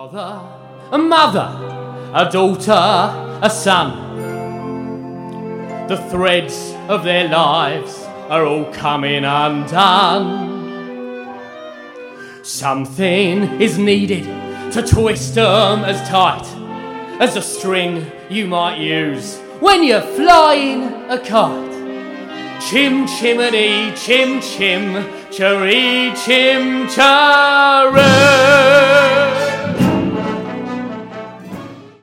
father, a mother, a daughter, a son. The threads of their lives are all coming undone. Something is needed to twist them as tight as a string you might use when you're flying a kite. Chim chimney, chim chim, cherry chim cherry.